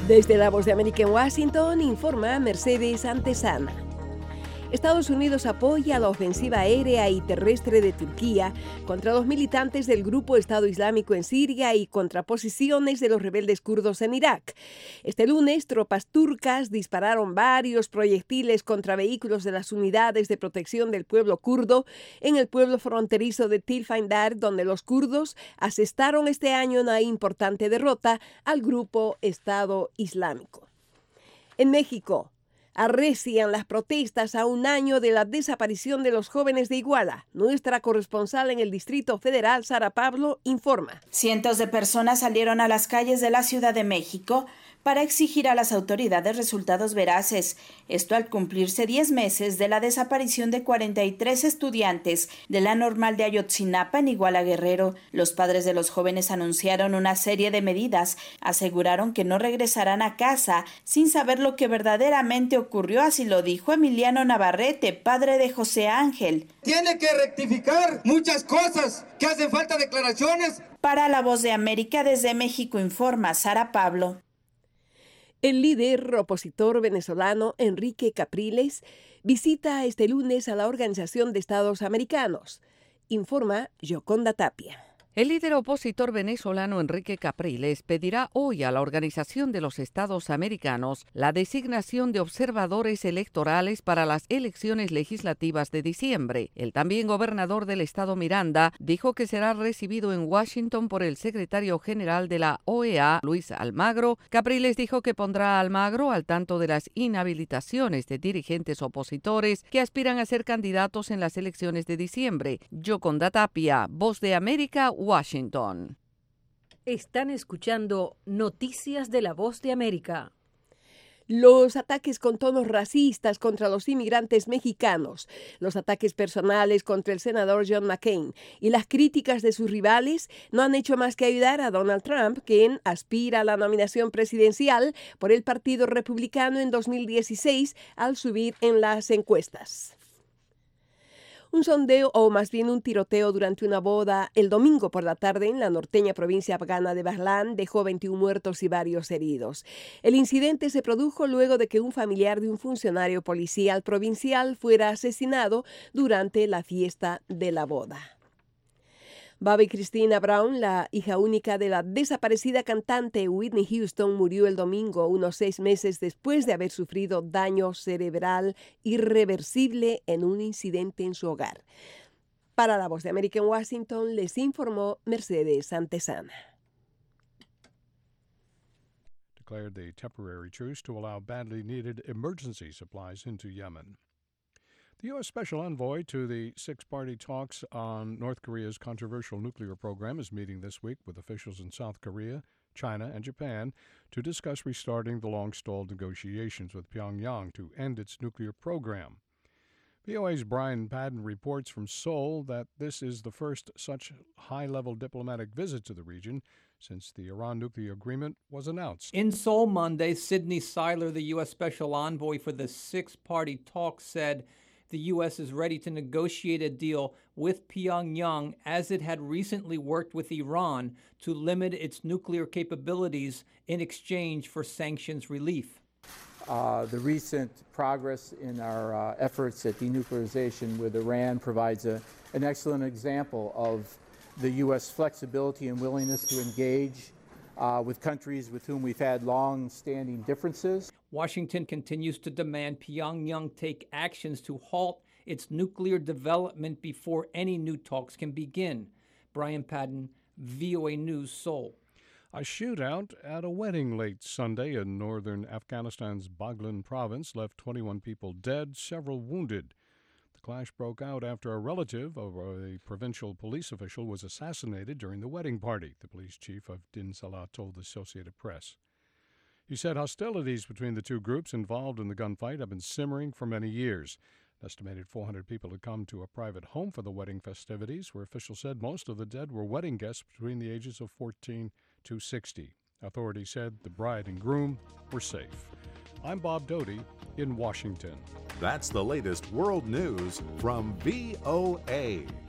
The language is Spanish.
Desde la Voz de América en Washington, informa Mercedes Antesana. Estados Unidos apoya la ofensiva aérea y terrestre de Turquía contra los militantes del grupo Estado Islámico en Siria y contra posiciones de los rebeldes kurdos en Irak. Este lunes, tropas turcas dispararon varios proyectiles contra vehículos de las unidades de protección del pueblo kurdo en el pueblo fronterizo de Tilfindar, donde los kurdos asestaron este año una importante derrota al grupo Estado Islámico. En México, arrecian las protestas a un año de la desaparición de los jóvenes de Iguala. Nuestra corresponsal en el Distrito Federal, Sara Pablo, informa. Cientos de personas salieron a las calles de la Ciudad de México para exigir a las autoridades resultados veraces. Esto al cumplirse 10 meses de la desaparición de 43 estudiantes de la Normal de Ayotzinapa en Iguala Guerrero. Los padres de los jóvenes anunciaron una serie de medidas. Aseguraron que no regresarán a casa sin saber lo que verdaderamente ocurrió, así lo dijo Emiliano Navarrete, padre de José Ángel. Tiene que rectificar muchas cosas, que hacen falta declaraciones. Para La Voz de América, desde México, informa Sara Pablo. El líder opositor venezolano Enrique Capriles visita este lunes a la Organización de Estados Americanos. Informa Yoconda Tapia. El líder opositor venezolano Enrique Capriles pedirá hoy a la Organización de los Estados Americanos la designación de observadores electorales para las elecciones legislativas de diciembre. El también gobernador del estado Miranda dijo que será recibido en Washington por el secretario general de la OEA, Luis Almagro. Capriles dijo que pondrá a Almagro al tanto de las inhabilitaciones de dirigentes opositores que aspiran a ser candidatos en las elecciones de diciembre. Yoconda Tapia, Voz de América, Washington. Están escuchando Noticias de la Voz de América. Los ataques con tonos racistas contra los inmigrantes mexicanos, los ataques personales contra el senador John McCain y las críticas de sus rivales no han hecho más que ayudar a Donald Trump, quien aspira a la nominación presidencial por el Partido Republicano en 2016 al subir en las encuestas. Un sondeo, o más bien un tiroteo durante una boda el domingo por la tarde en la norteña provincia afgana de Baghlan dejó 21 muertos y varios heridos. El incidente se produjo luego de que un familiar de un funcionario policial provincial fuera asesinado durante la fiesta de la boda. Bobbi Kristina Brown, la hija única de la desaparecida cantante Whitney Houston, murió el domingo, unos 6 meses después de haber sufrido daño cerebral irreversible en un incidente en su hogar. Para La Voz de América en Washington, les informó Mercedes Antesana. Declared the temporary truce to allow badly needed emergency supplies into Yemen. The U.S. Special Envoy to the six-party talks on North Korea's controversial nuclear program is meeting this week with officials in South Korea, China, and Japan to discuss restarting the long-stalled negotiations with Pyongyang to end its nuclear program. VOA's Brian Padden reports from Seoul that this is the first such high-level diplomatic visit to the region since the Iran nuclear agreement was announced. In Seoul Monday, Sidney Seiler, the U.S. Special Envoy for the six-party talks, said the U.S. is ready to negotiate a deal with Pyongyang as it had recently worked with Iran to limit its nuclear capabilities in exchange for sanctions relief. The recent progress in our efforts at denuclearization with Iran provides an excellent example of the U.S. flexibility and willingness to engage with countries with whom we've had long-standing differences. Washington continues to demand Pyongyang take actions to halt its nuclear development before any new talks can begin. Brian Padden, VOA News, Seoul. A shootout at a wedding late Sunday in northern Afghanistan's Baghlan province left 21 people dead, several wounded. The clash broke out after a relative of a provincial police official was assassinated during the wedding party, the police chief of Din Salah told the Associated Press. He said hostilities between the two groups involved in the gunfight have been simmering for many years. An estimated 400 people had come to a private home for the wedding festivities, where officials said most of the dead were wedding guests between the ages of 14 to 60. Authorities said the bride and groom were safe. I'm Bob Doty in Washington. That's the latest world news from VOA.